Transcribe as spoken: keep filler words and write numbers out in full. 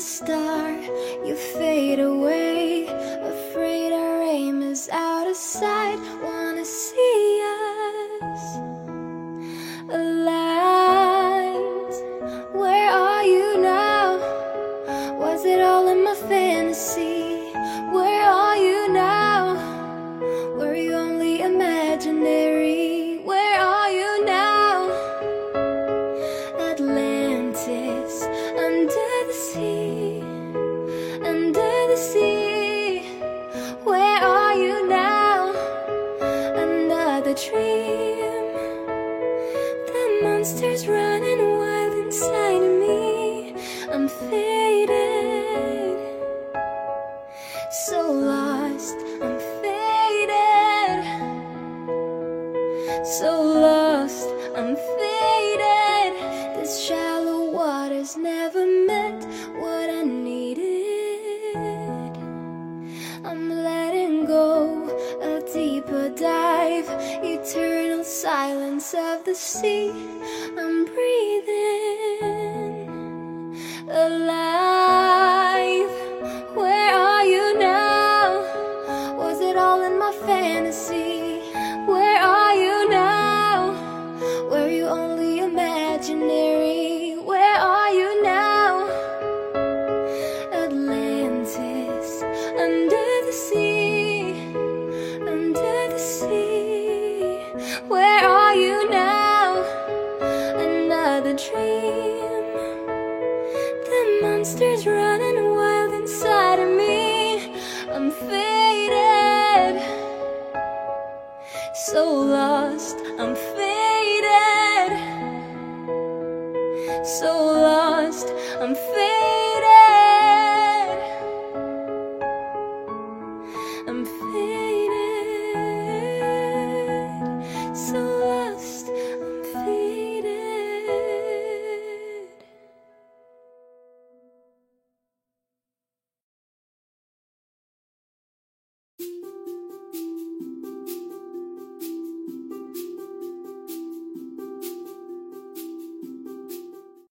star, you fade away. Afraid our aim is out of sight. Wanna see us alive. Where are you now? Was it all in my fantasy? Where are you now? Were you only imaginary? Where are you now? Atlantis, under the sea, under the sea. Where are you now? Another dream. The monster's running wild inside of me. I'm faded, so lost, I'm faded, so lost, I'm faded. This shallow water's never meant what I needed. I'm letting go, a deeper dive, eternal silence of the sea. I'm breathing alive. Where are you now? Was it all in my fantasy? Where are you now? Were you only imaginary? Where are you now? Atlantis, under the sea, under the sea. Where are you now? Another dream. The monster's running wild inside of me. I'm faded, so lost, I'm faded, so lost, I'm faded, I'm faded.